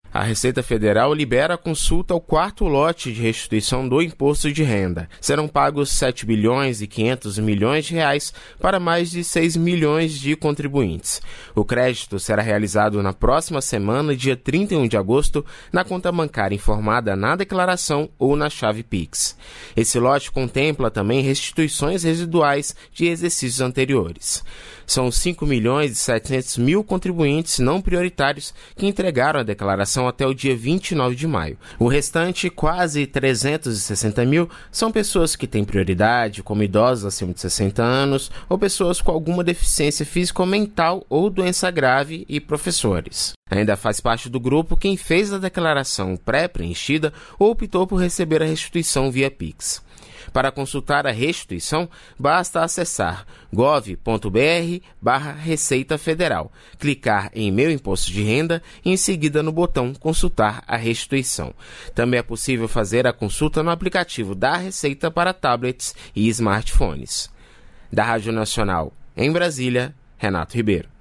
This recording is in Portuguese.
A Receita Federal libera a consulta ao quarto lote de restituição do imposto de renda. Serão pagos 7 bilhões e 500 milhões de reais para mais de 6 milhões de contribuintes. O crédito será realizado na próxima semana, dia 31 de agosto, na conta bancária informada na declaração ou na chave Pix. Esse lote contempla também restituições residuais de exercícios anteriores. São 5 milhões e 700 mil contribuintes não prioritários que entregaram a declaração até o dia 29 de maio. O restante, quase 360 mil, são pessoas que têm prioridade, como idosos acima de 60 anos ou pessoas com alguma deficiência física ou mental ou doença grave e professores. Ainda faz parte do grupo quem fez a declaração pré-preenchida ou optou por receber a restituição via Pix. Para consultar a restituição, basta acessar gov.br/Receita Federal, clicar em Meu Imposto de Renda e em seguida no botão Consultar a Restituição. Também é possível fazer a consulta no aplicativo da Receita para tablets e smartphones. Da Rádio Nacional, em Brasília, Renato Ribeiro.